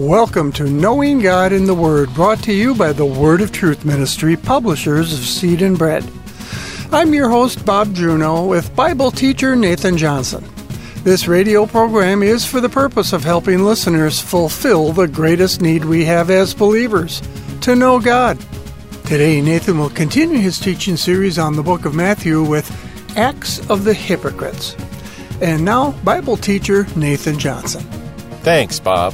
Welcome to Knowing God in the Word, brought to you by the Word of Truth Ministry, publishers of Seed and Bread. I'm your host, Bob Juneau, with Bible teacher Nathan Johnson. This radio program is for the purpose of helping listeners fulfill the greatest need we have as believers, to know God. Today, Nathan will continue his teaching series on the book of Matthew with Acts of the Hypocrites. And now, Bible teacher Nathan Johnson. Thanks, Bob.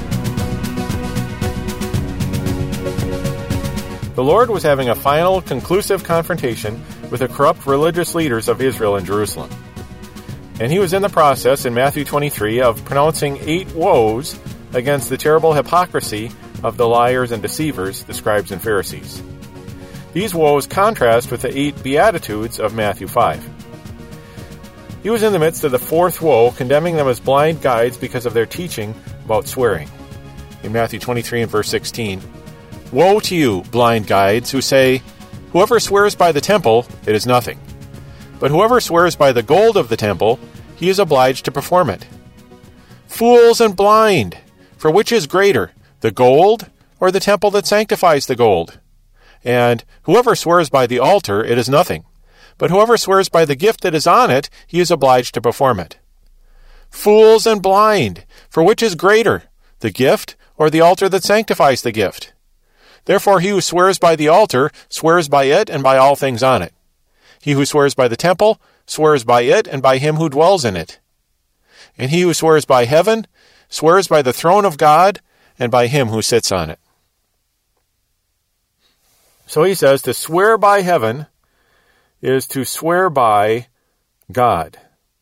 The Lord was having a final, conclusive confrontation with the corrupt religious leaders of Israel and Jerusalem. And he was in the process, in Matthew 23, of pronouncing 8 woes against the terrible hypocrisy of the liars and deceivers, the scribes and Pharisees. These woes contrast with the 8 beatitudes of Matthew 5. He was in the midst of the 4th woe, condemning them as blind guides because of their teaching about swearing. In Matthew 23 and verse 16, "Woe to you, blind guides, who say, 'Whoever swears by the temple, it is nothing. But whoever swears by the gold of the temple, he is obliged to perform it.' Fools and blind! For which is greater, the gold or the temple that sanctifies the gold? And whoever swears by the altar, it is nothing. But whoever swears by the gift that is on it, he is obliged to perform it. Fools and blind! For which is greater, the gift or the altar that sanctifies the gift? Therefore he who swears by the altar swears by it and by all things on it. He who swears by the temple swears by it and by him who dwells in it. And he who swears by heaven swears by the throne of God and by him who sits on it." So he says to swear by heaven is to swear by God.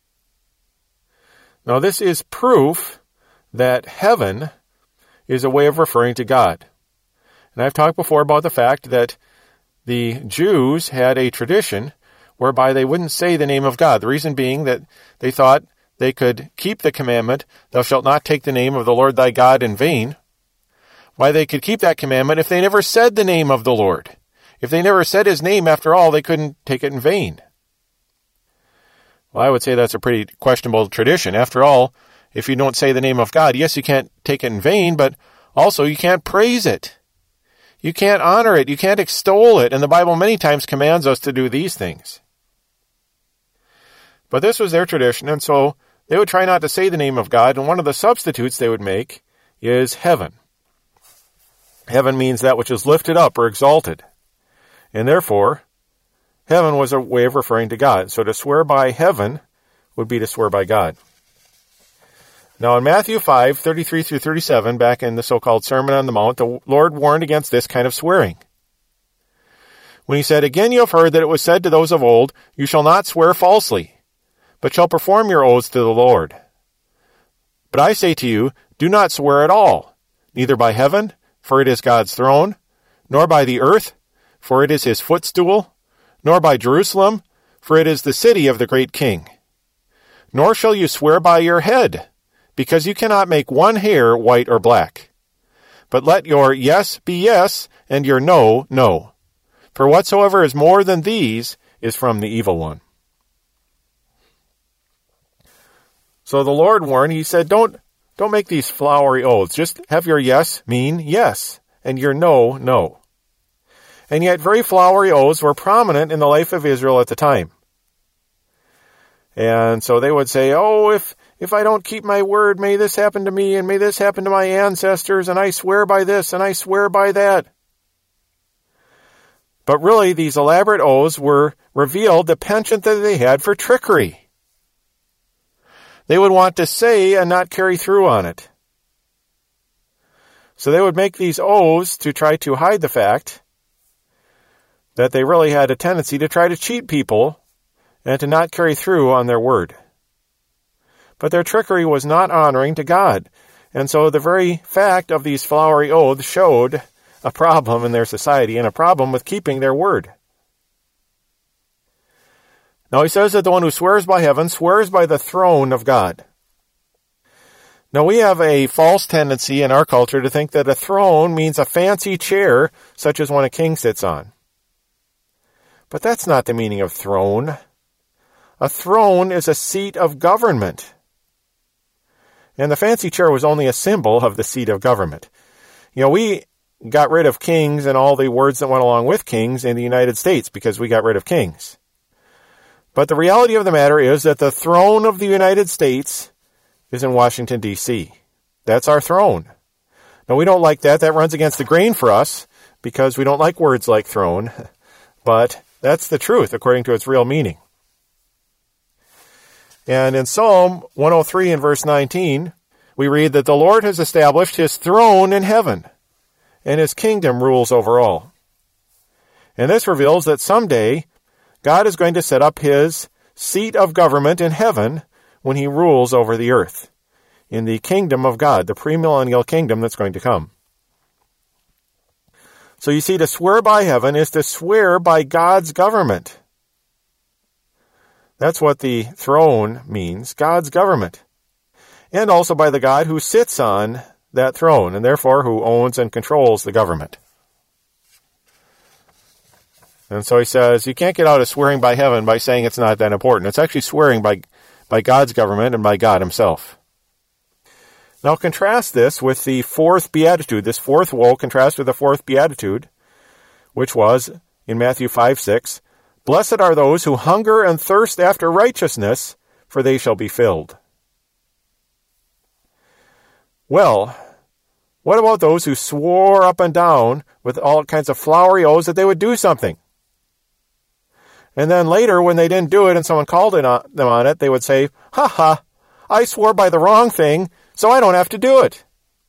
Now this is proof that heaven is a way of referring to God. And I've talked before about the fact that the Jews had a tradition whereby they wouldn't say the name of God. The reason being that they thought they could keep the commandment, "Thou shalt not take the name of the Lord thy God in vain." Why they could keep that commandment if they never said the name of the Lord. If they never said his name, after all, they couldn't take it in vain. Well, I would say that's a pretty questionable tradition. After all, if you don't say the name of God, yes, you can't take it in vain, but also you can't praise it. You can't honor it. You can't extol it. And the Bible many times commands us to do these things. But this was their tradition, and so they would try not to say the name of God, and one of the substitutes they would make is heaven. Heaven means that which is lifted up or exalted. And therefore, heaven was a way of referring to God. So to swear by heaven would be to swear by God. Now in Matthew 5, 33 through 37, back in the so-called Sermon on the Mount, the Lord warned against this kind of swearing. When he said, "Again you have heard that it was said to those of old, 'You shall not swear falsely, but shall perform your oaths to the Lord.' But I say to you, do not swear at all, neither by heaven, for it is God's throne, nor by the earth, for it is his footstool, nor by Jerusalem, for it is the city of the great king. Nor shall you swear by your head, because you cannot make one hair white or black. But let your yes be yes, and your no, no. For whatsoever is more than these is from the evil one." So the Lord warned, he said, don't make these flowery oaths. Just have your yes mean yes, and your no, no. And yet very flowery oaths were prominent in the life of Israel at the time. And so they would say, "Oh, if I don't keep my word, may this happen to me, and may this happen to my ancestors, and I swear by this, and I swear by that." But really, these elaborate oaths were revealed the penchant that they had for trickery. They would want to say and not carry through on it. So they would make these oaths to try to hide the fact that they really had a tendency to try to cheat people and to not carry through on their word. But their trickery was not honoring to God. And so the very fact of these flowery oaths showed a problem in their society and a problem with keeping their word. Now he says that the one who swears by heaven swears by the throne of God. Now we have a false tendency in our culture to think that a throne means a fancy chair such as one a king sits on. But that's not the meaning of throne. A throne is a seat of government. And the fancy chair was only a symbol of the seat of government. We got rid of kings and all the words that went along with kings in the United States because we got rid of kings. But the reality of the matter is that the throne of the United States is in Washington, D.C. That's our throne. Now, we don't like that. That runs against the grain for us because we don't like words like throne. But that's the truth according to its real meaning. And in Psalm 103 and verse 19, we read that the Lord has established his throne in heaven, and his kingdom rules over all. And this reveals that someday God is going to set up his seat of government in heaven when he rules over the earth, in the kingdom of God, the premillennial kingdom that's going to come. So you see, to swear by heaven is to swear by God's government. That's what the throne means, God's government. And also by the God who sits on that throne, and therefore who owns and controls the government. And so he says, you can't get out of swearing by heaven by saying it's not that important. It's actually swearing by God's government and by God himself. Now contrast this with the fourth beatitude. This fourth woe contrasts with the fourth beatitude, which was in Matthew 5:6, "Blessed are those who hunger and thirst after righteousness, for they shall be filled." Well, what about those who swore up and down with all kinds of flowery oaths that they would do something? And then later, when they didn't do it and someone called them on it, they would say, "Ha ha, I swore by the wrong thing, so I don't have to do it."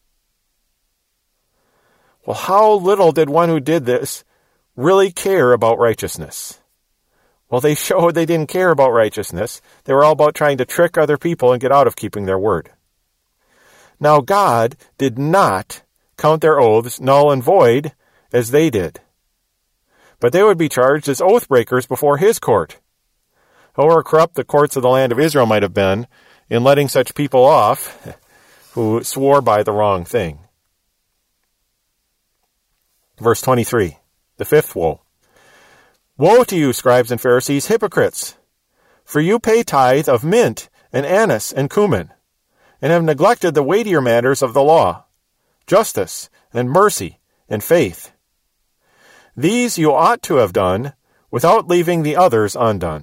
Well, how little did one who did this really care about righteousness? Well, they showed they didn't care about righteousness. They were all about trying to trick other people and get out of keeping their word. Now, God did not count their oaths null and void as they did, but they would be charged as oath breakers before his court. However corrupt the courts of the land of Israel might have been in letting such people off who swore by the wrong thing. Verse 23, the fifth woe. "Woe to you, scribes and Pharisees, hypocrites! For you pay tithe of mint and anise and cumin, and have neglected the weightier matters of the law, justice and mercy and faith. These you ought to have done without leaving the others undone."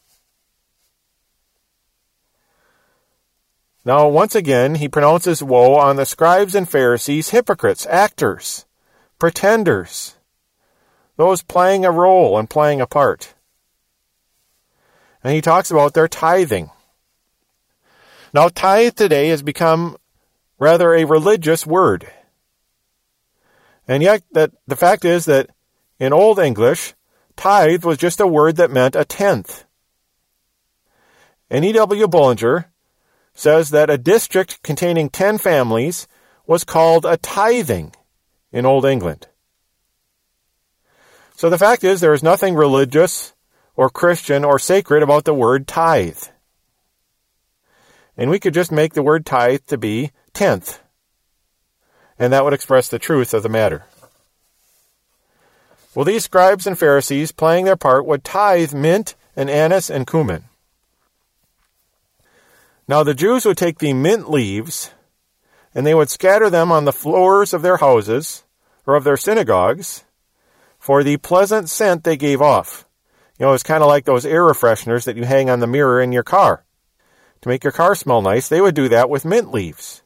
Now, once again, he pronounces woe on the scribes and Pharisees, hypocrites, actors, pretenders, those playing a role and playing a part. And he talks about their tithing. Now, tithe today has become rather a religious word. And yet, the fact is that in Old English, tithe was just a word that meant a tenth. And E.W. Bullinger says that a district containing 10 families was called a tithing in Old England. So the fact is there is nothing religious or Christian or sacred about the word tithe. And we could just make the word tithe to be tenth. And that would express the truth of the matter. Well, these scribes and Pharisees, playing their part, would tithe mint and anise and cumin. Now the Jews would take the mint leaves, and they would scatter them on the floors of their houses, or of their synagogues, for the pleasant scent they gave off. It's kind of like those air fresheners that you hang on the mirror in your car. To make your car smell nice, they would do that with mint leaves.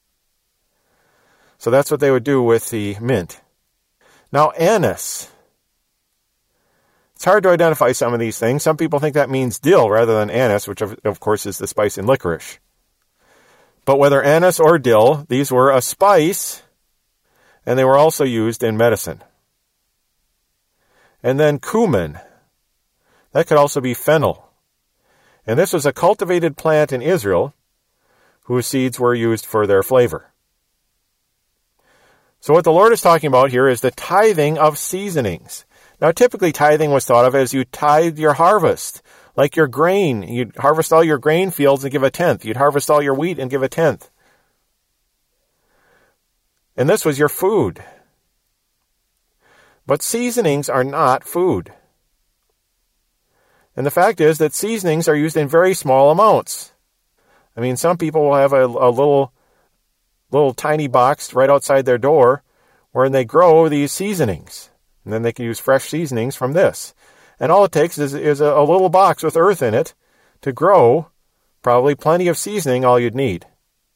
So that's what they would do with the mint. Now, anise. It's hard to identify some of these things. Some people think that means dill rather than anise, which of course is the spice in licorice. But whether anise or dill, these were a spice, and they were also used in medicine. And then cumin. That could also be fennel. And this was a cultivated plant in Israel whose seeds were used for their flavor. So what the Lord is talking about here is the tithing of seasonings. Now, typically tithing was thought of as you tithe your harvest, like your grain. You'd harvest all your grain fields and give a tenth. You'd harvest all your wheat and give a tenth. And this was your food. But seasonings are not food. And the fact is that seasonings are used in very small amounts. I mean, some people will have a little tiny box right outside their door where they grow these seasonings. And then they can use fresh seasonings from this. And all it takes is a little box with earth in it to grow probably plenty of seasoning, all you'd need.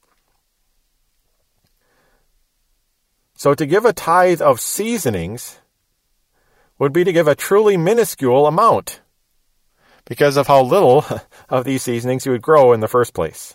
So to give a tithe of seasonings would be to give a truly minuscule amount because of how little of these seasonings you would grow in the first place.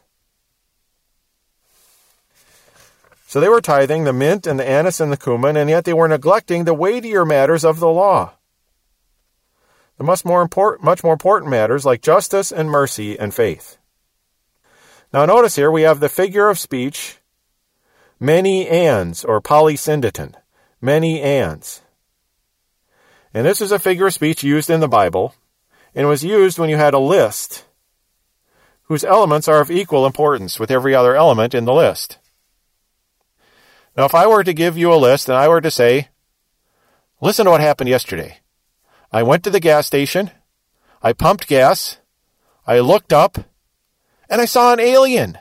So they were tithing the mint and the anise and the cumin, and yet they were neglecting the weightier matters of the law. The much more important matters like justice and mercy and faith. Now notice here we have the figure of speech, many ands, or polysyndeton, many ands. And this is a figure of speech used in the Bible, and was used when you had a list whose elements are of equal importance with every other element in the list. Now, if I were to give you a list and I were to say, listen to what happened yesterday. I went to the gas station, I pumped gas, I looked up, and I saw an alien.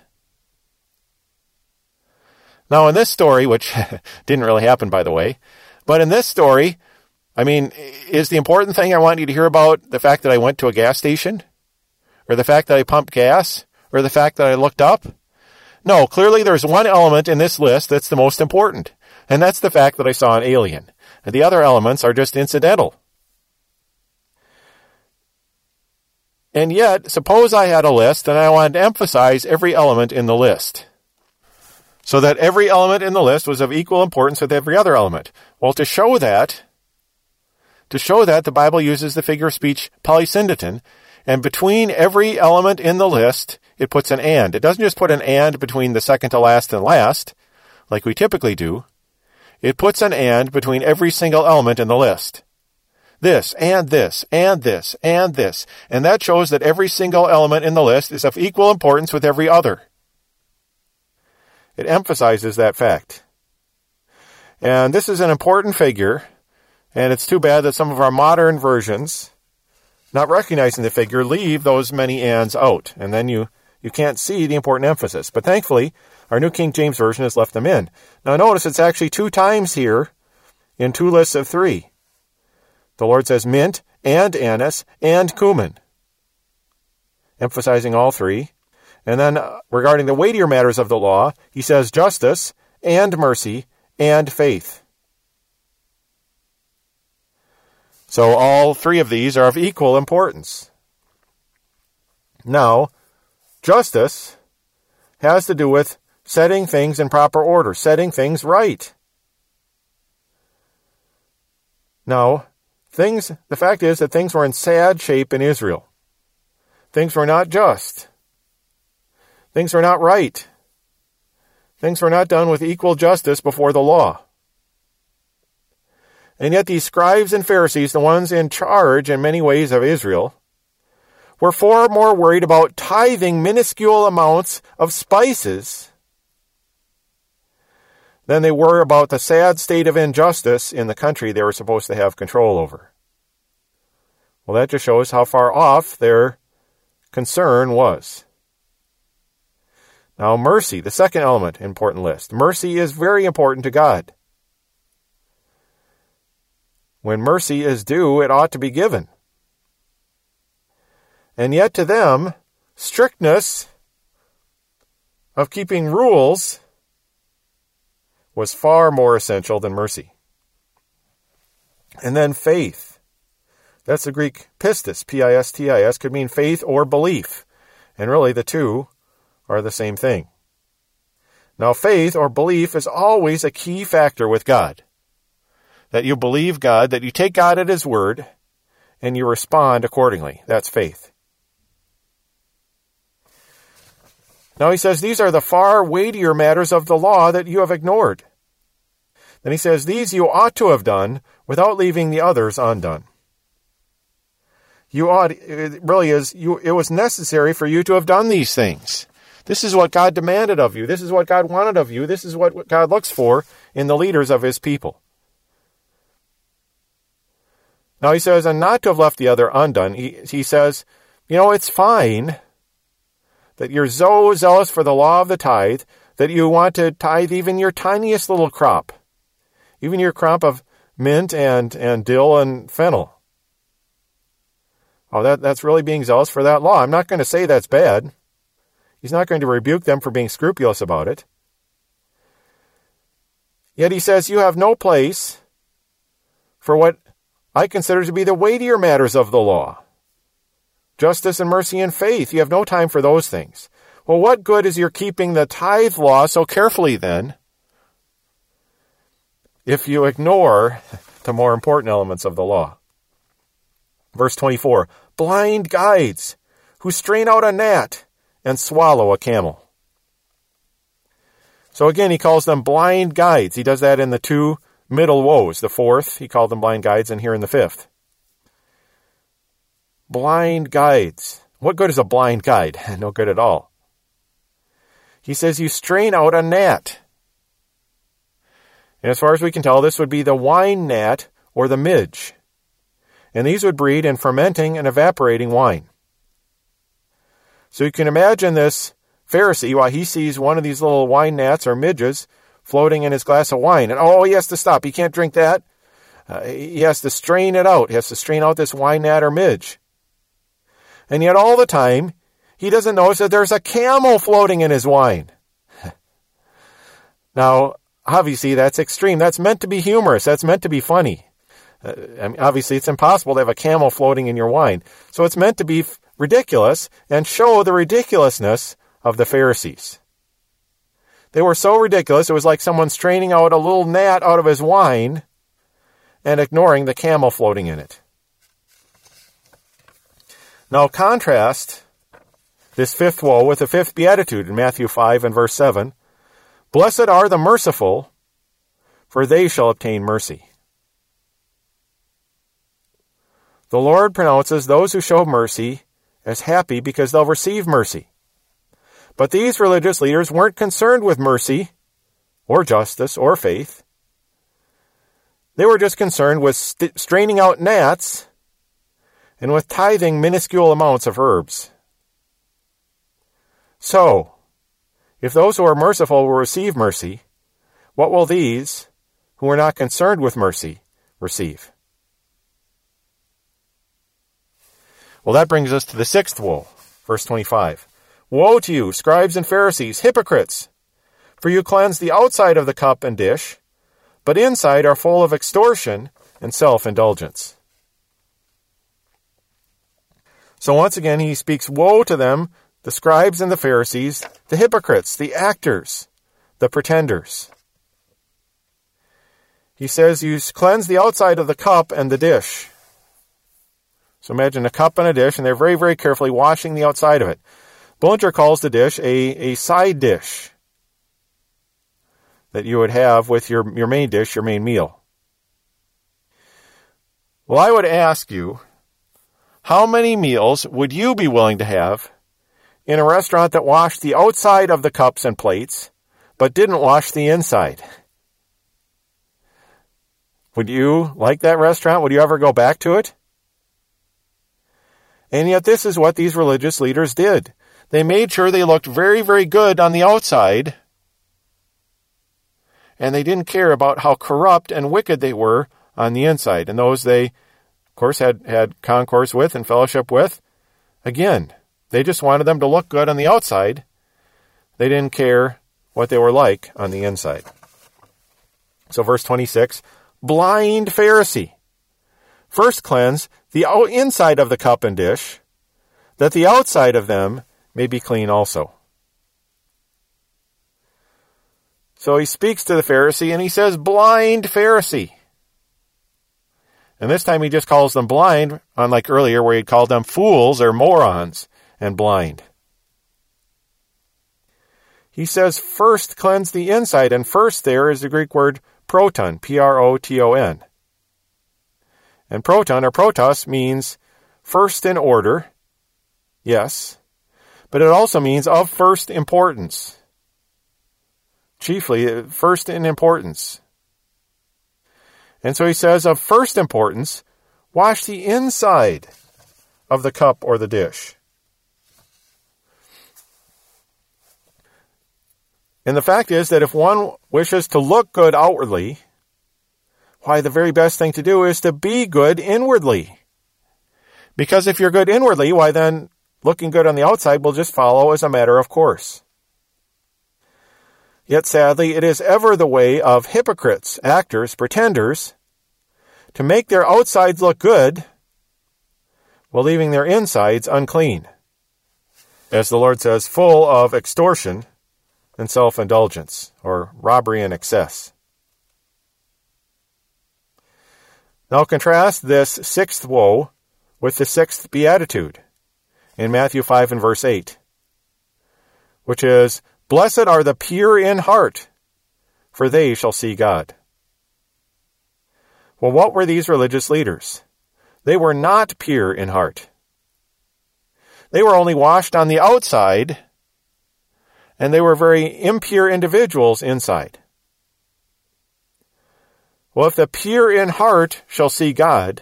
Now, in this story, which didn't really happen, by the way, but in this story, I mean, is the important thing I want you to hear about the fact that I went to a gas station? Or the fact that I pumped gas? Or the fact that I looked up? No, clearly there's one element in this list that's the most important, and that's the fact that I saw an alien. And the other elements are just incidental. And yet, suppose I had a list and I wanted to emphasize every element in the list, so that every element in the list was of equal importance with every other element. Well, to show that, the Bible uses the figure of speech polysyndeton, and between every element in the list, it puts an and. It doesn't just put an and between the second to last and last, like we typically do. It puts an and between every single element in the list. This, and this, and this, and this. And that shows that every single element in the list is of equal importance with every other. It emphasizes that fact. And this is an important figure, and it's too bad that some of our modern versions, not recognizing the figure, leave those many ands out, and then you can't see the important emphasis. But thankfully, our New King James Version has left them in. Now notice it's actually 2 times here in 2 lists of 3. The Lord says mint and anise and cumin, emphasizing all 3. And then regarding the weightier matters of the law, he says justice and mercy and faith. So all 3 of these are of equal importance. Now, justice has to do with setting things in proper order, setting things right. Now, the fact is that things were in sad shape in Israel. Things were not just. Things were not right. Things were not done with equal justice before the law. And yet these scribes and Pharisees, the ones in charge in many ways of Israel, were far more worried about tithing minuscule amounts of spices than they were about the sad state of injustice in the country they were supposed to have control over. Well, that just shows how far off their concern was. Now, mercy, the second element, important list. Mercy is very important to God. When mercy is due, it ought to be given. And yet to them, strictness of keeping rules was far more essential than mercy. And then faith. That's the Greek pistis, P-I-S-T-I-S, could mean faith or belief. And really the two are the same thing. Now faith or belief is always a key factor with God. That you believe God, that you take God at His word, and you respond accordingly. That's faith. Now he says, these are the far weightier matters of the law that you have ignored. Then he says, these you ought to have done without leaving the others undone. It was necessary for you to have done these things. This is what God demanded of you. This is what God wanted of you. This is what God looks for in the leaders of His people. Now he says, and not to have left the other undone. He says, it's fine that you're so zealous for the law of the tithe that you want to tithe even your tiniest little crop, even your crop of mint and dill and fennel. Oh, that's really being zealous for that law. I'm not going to say that's bad. He's not going to rebuke them for being scrupulous about it. Yet he says, you have no place for what I consider to be the weightier matters of the law. Justice and mercy and faith. You have no time for those things. Well, what good is your keeping the tithe law so carefully then, if you ignore the more important elements of the law? Verse 24, blind guides who strain out a gnat and swallow a camel. So again, he calls them blind guides. He does that in the two middle woes. The fourth, he called them blind guides, and here in the fifth. Blind guides. What good is a blind guide? No good at all. He says you strain out a gnat. And as far as we can tell, this would be the wine gnat or the midge. And these would breed in fermenting and evaporating wine. So you can imagine this Pharisee, while he sees one of these little wine gnats or midges floating in his glass of wine. And he has to stop. He can't drink that. He has to strain it out. He has to strain out this wine gnat or midge. And yet all the time, he doesn't notice that there's a camel floating in his wine. Now, obviously, that's extreme. That's meant to be humorous. That's meant to be funny. Obviously, it's impossible to have a camel floating in your wine. So it's meant to be ridiculous and show the ridiculousness of the Pharisees. They were so ridiculous, it was like someone straining out a little gnat out of his wine and ignoring the camel floating in it. Now contrast this fifth woe with the fifth beatitude in Matthew 5 and verse 7. Blessed are the merciful, for they shall obtain mercy. The Lord pronounces those who show mercy as happy because they'll receive mercy. But these religious leaders weren't concerned with mercy or justice or faith. They were just concerned with straining out gnats and with tithing minuscule amounts of herbs. So, if those who are merciful will receive mercy, what will these, who are not concerned with mercy, receive? Well, that brings us to the sixth woe, verse 25. Woe to you, scribes and Pharisees, hypocrites! For you cleanse the outside of the cup and dish, but inside are full of extortion and self-indulgence. So once again, he speaks woe to them, the scribes and the Pharisees, the hypocrites, the actors, the pretenders. He says, you cleanse the outside of the cup and the dish. So imagine a cup and a dish, and they're very, very carefully washing the outside of it. Bullinger calls the dish a side dish that you would have with your main dish, your main meal. Well, I would ask you, how many meals would you be willing to have in a restaurant that washed the outside of the cups and plates, but didn't wash the inside? Would you like that restaurant? Would you ever go back to it? And yet this is what these religious leaders did. They made sure they looked very, very good on the outside, and they didn't care about how corrupt and wicked they were on the inside. And those they, of course, had concourse with and fellowship with, again, they just wanted them to look good on the outside. They didn't care what they were like on the inside. So verse 26, blind Pharisee, first cleanse the inside of the cup and dish, that the outside of them may be clean also. So he speaks to the Pharisee and he says, blind Pharisee. And this time he just calls them blind, unlike earlier where he called them fools or morons and blind. He says, first cleanse the inside, and first there is the Greek word proton, P-R-O-T-O-N. And proton or protos means first in order, yes, but it also means of first importance. Chiefly, first in importance. And so he says, of first importance, wash the inside of the cup or the dish. And the fact is that if one wishes to look good outwardly, why, the very best thing to do is to be good inwardly. Because if you're good inwardly, why then looking good on the outside will just follow as a matter of course. Yet sadly, it is ever the way of hypocrites, actors, pretenders, to make their outsides look good while leaving their insides unclean. As the Lord says, full of extortion and self-indulgence, or robbery and excess. Now contrast this sixth woe with the sixth beatitude in Matthew 5 and verse 8, which is, "Blessed are the pure in heart, for they shall see God." Well, what were these religious leaders? They were not pure in heart. They were only washed on the outside, and they were very impure individuals inside. Well, if the pure in heart shall see God,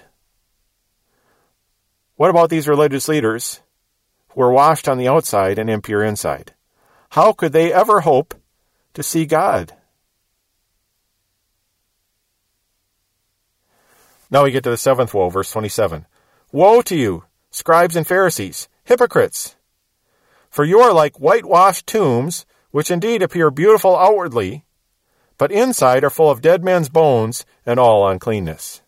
what about these religious leaders who were washed on the outside and impure inside? How could they ever hope to see God? Now we get to the seventh woe, verse 27. "Woe to you, scribes and Pharisees, hypocrites! For you are like whitewashed tombs, which indeed appear beautiful outwardly, but inside are full of dead men's bones and all uncleanness."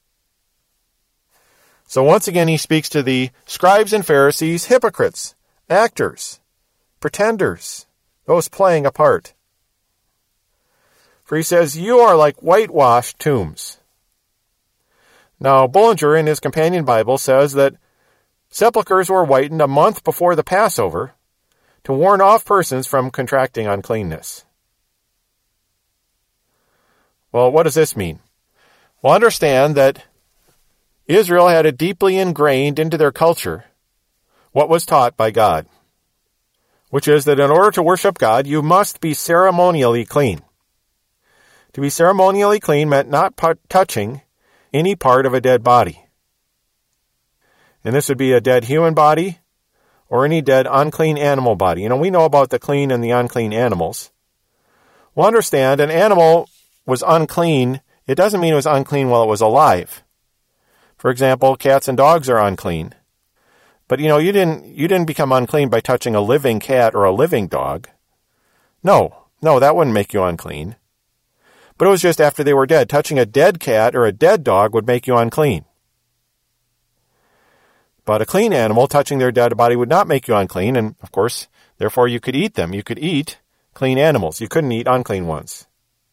So once again he speaks to the scribes and Pharisees, hypocrites, actors, pretenders, those playing a part. For he says, you are like whitewashed tombs. Now, Bullinger in his companion Bible says that sepulchres were whitened a month before the Passover to warn off persons from contracting uncleanness. Well, what does this mean? Well, understand that Israel had it deeply ingrained into their culture what was taught by God, which is that in order to worship God, you must be ceremonially clean. To be ceremonially clean meant not touching any part of a dead body. And this would be a dead human body or any dead unclean animal body. You know, we know about the clean and the unclean animals. Well, understand, an animal was unclean. It doesn't mean it was unclean while it was alive. For example, cats and dogs are unclean. But, you know, you didn't become unclean by touching a living cat or a living dog. No, that wouldn't make you unclean. But it was just after they were dead. Touching a dead cat or a dead dog would make you unclean. But a clean animal touching their dead body would not make you unclean, and of course, therefore you could eat them. You could eat clean animals. You couldn't eat unclean ones.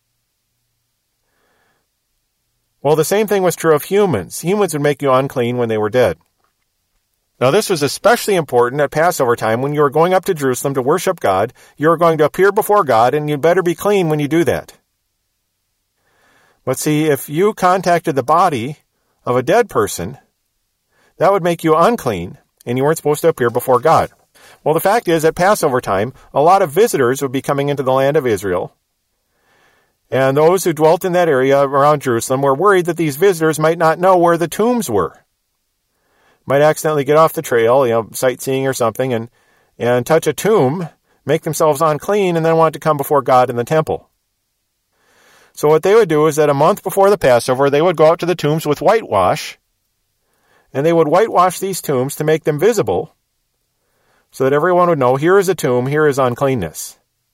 Well, the same thing was true of humans. Humans would make you unclean when they were dead. Now, this was especially important at Passover time when you were going up to Jerusalem to worship God. You were going to appear before God, and you'd better be clean when you do that. But see, if you contacted the body of a dead person, that would make you unclean, and you weren't supposed to appear before God. Well, the fact is, at Passover time, a lot of visitors would be coming into the land of Israel, and those who dwelt in that area around Jerusalem were worried that these visitors might not know where the tombs were. Might accidentally get off the trail, sightseeing or something, and touch a tomb, make themselves unclean, and then want to come before God in the temple. So what they would do is that a month before the Passover, they would go out to the tombs with whitewash, and they would whitewash these tombs to make them visible, so that everyone would know, here is a tomb, here is uncleanness.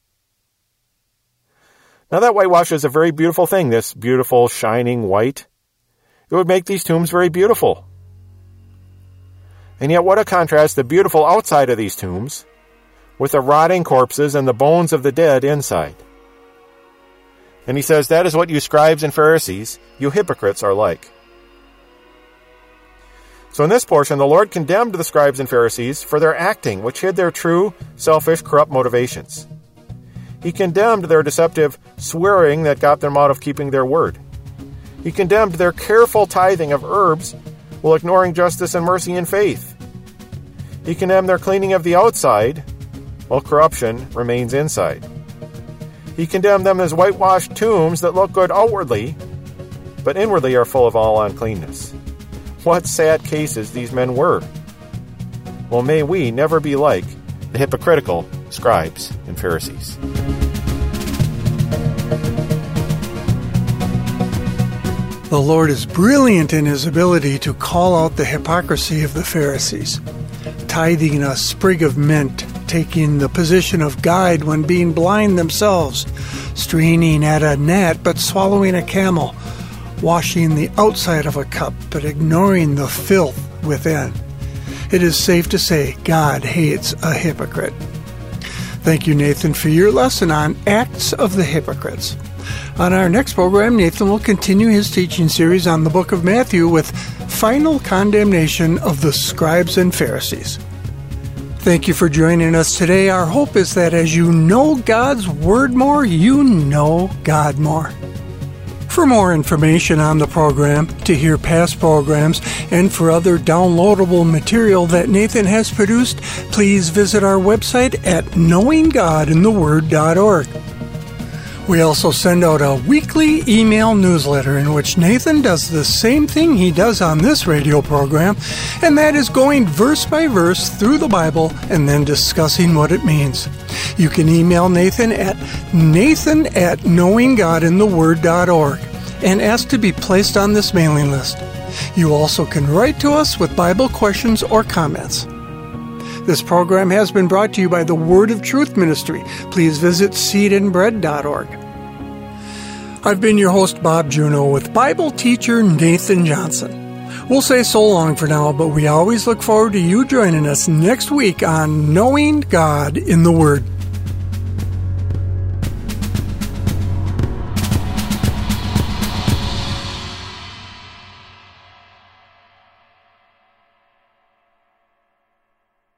Now that whitewash is a very beautiful thing, this beautiful, shining white. It would make these tombs very beautiful. And yet what a contrast, the beautiful outside of these tombs, with the rotting corpses and the bones of the dead inside. And he says, that is what you scribes and Pharisees, you hypocrites, are like. So in this portion, the Lord condemned the scribes and Pharisees for their acting, which hid their true, selfish, corrupt motivations. He condemned their deceptive swearing that got them out of keeping their word. He condemned their careful tithing of herbs while ignoring justice and mercy and faith. He condemned their cleaning of the outside while corruption remains inside. He condemned them as whitewashed tombs that look good outwardly, but inwardly are full of all uncleanness. What sad cases these men were. Well, may we never be like the hypocritical scribes and Pharisees. The Lord is brilliant in His ability to call out the hypocrisy of the Pharisees, tithing a sprig of mint, taking the position of guide when being blind themselves, straining at a gnat but swallowing a camel, washing the outside of a cup but ignoring the filth within. It is safe to say God hates a hypocrite. Thank you, Nathan, for your lesson on Acts of the Hypocrites. On our next program, Nathan will continue his teaching series on the book of Matthew with final condemnation of the scribes and Pharisees. Thank you for joining us today. Our hope is that as you know God's Word more, you know God more. For more information on the program, to hear past programs, and for other downloadable material that Nathan has produced, please visit our website at knowinggodintheword.org. We also send out a weekly email newsletter in which Nathan does the same thing he does on this radio program, and that is going verse by verse through the Bible and then discussing what it means. You can email Nathan at nathan@knowinggodintheword.org and ask to be placed on this mailing list. You also can write to us with Bible questions or comments. This program has been brought to you by the Word of Truth Ministry. Please visit seedandbread.org. I've been your host, Bob Juneau, with Bible teacher Nathan Johnson. We'll say so long for now, but we always look forward to you joining us next week on Knowing God in the Word.